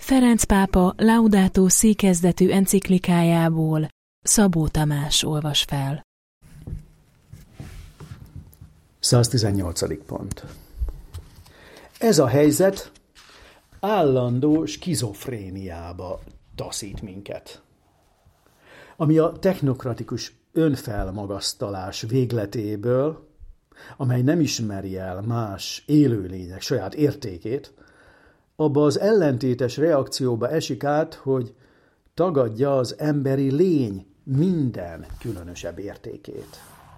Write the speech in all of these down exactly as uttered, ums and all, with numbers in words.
Ferenc pápa Laudato Si kezdetű enciklikájából Szabó Tamás olvas fel. száztizennyolcadik pont. Ez a helyzet állandó skizofréniába taszít minket, ami a technokratikus önfelmagasztalás végletéből, amely nem ismeri el más élőlények saját értékét, abba az ellentétes reakcióba esik át, hogy tagadja az emberi lény minden különösebb értékét.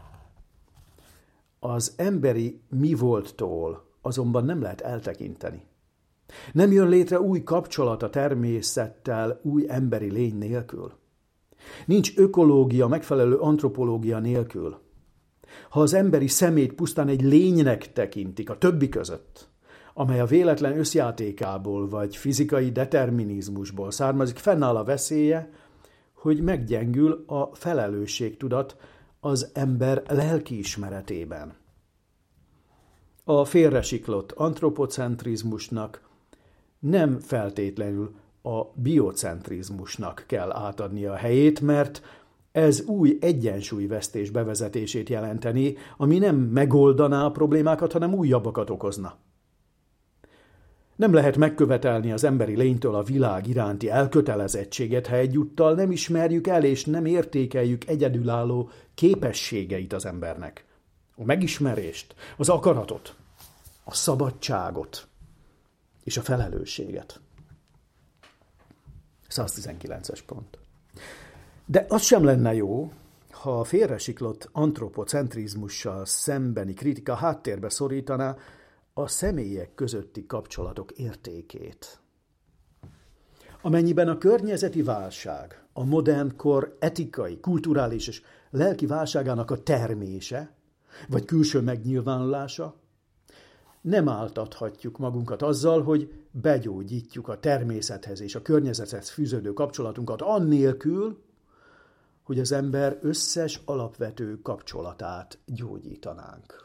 Az emberi mi volttól azonban nem lehet eltekinteni. Nem jön létre új kapcsolat a természettel új emberi lény nélkül. Nincs ökológia megfelelő antropológia nélkül. Ha az emberi szemét pusztán egy lénynek tekintik a többi között, amely a véletlen összjátékából vagy fizikai determinizmusból származik, fennáll a veszélye, hogy meggyengül a felelősségtudat az ember lelkiismeretében. A félresiklott antropocentrizmusnak nem feltétlenül a biocentrizmusnak kell átadnia a helyét, mert ez új egyensúlyvesztés bevezetését jelenteni, ami nem megoldaná a problémákat, hanem újabbakat okozna. Nem lehet megkövetelni az emberi lénytől a világ iránti elkötelezettséget, ha egyúttal nem ismerjük el és nem értékeljük egyedülálló képességeit az embernek. A megismerést, az akaratot, a szabadságot és a felelősséget. száztizenkilences pont. De az sem lenne jó, ha a félresiklott antropocentrizmussal szembeni kritika háttérbe szorítaná a személyek közötti kapcsolatok értékét. Amennyiben a környezeti válság, a modern kor etikai, kulturális és lelki válságának a termése, vagy külső megnyilvánulása, nem áltathatjuk magunkat azzal, hogy begyógyítjuk a természethez és a környezethez fűződő kapcsolatunkat annélkül, hogy az ember összes alapvető kapcsolatát gyógyítanánk.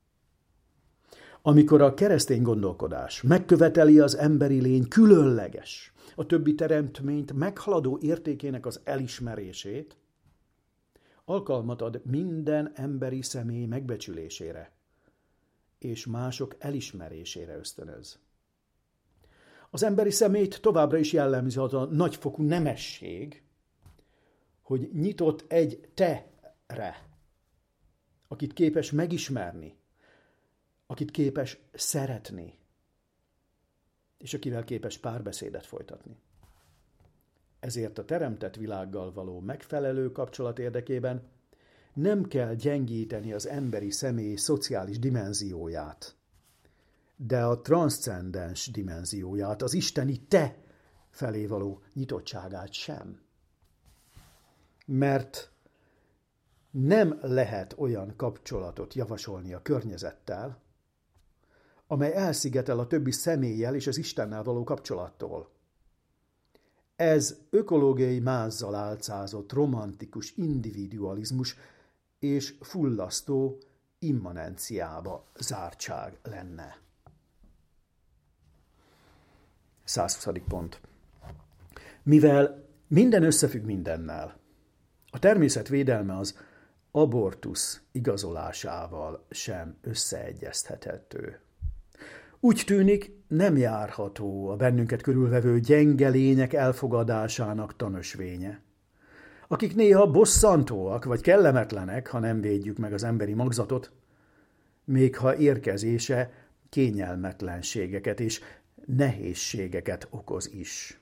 Amikor a keresztény gondolkodás megköveteli az emberi lény különleges, a többi teremtményt meghaladó értékének az elismerését, alkalmat ad minden emberi személy megbecsülésére és mások elismerésére ösztönöz. Az emberi személyt továbbra is jellemzi az a nagyfokú nemesség, hogy nyitott egy te-re, akit képes megismerni, akit képes szeretni, és akivel képes párbeszédet folytatni. Ezért a teremtett világgal való megfelelő kapcsolat érdekében nem kell gyengíteni az emberi személy szociális dimenzióját, de a transzcendens dimenzióját, az isteni te felé való nyitottságát sem. Mert nem lehet olyan kapcsolatot javasolni a környezettel, amely elszigetel a többi személlyel és az Istennel való kapcsolattól. Ez ökológiai mázzal álcázott romantikus individualizmus és fullasztó immanenciába zártság lenne. százhuszadik pont. Mivel minden összefügg mindennel, a természet védelme az abortusz igazolásával sem összeegyeztethető. Úgy tűnik, nem járható a bennünket körülvevő gyenge lények elfogadásának tanösvénye, akik néha bosszantóak vagy kellemetlenek, ha nem védjük meg az emberi magzatot, még ha érkezése kényelmetlenségeket és nehézségeket okoz is.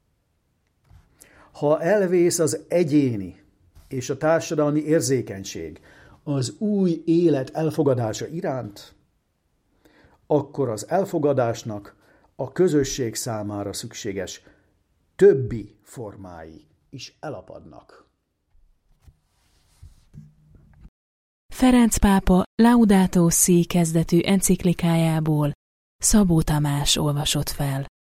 Ha elvész az egyéni és a társadalmi érzékenység az új élet elfogadása iránt, akkor az elfogadásnak a közösség számára szükséges többi formái is elapadnak. Ferenc pápa Laudato Si kezdetű enciklikájából Szabó Tamás olvasott fel.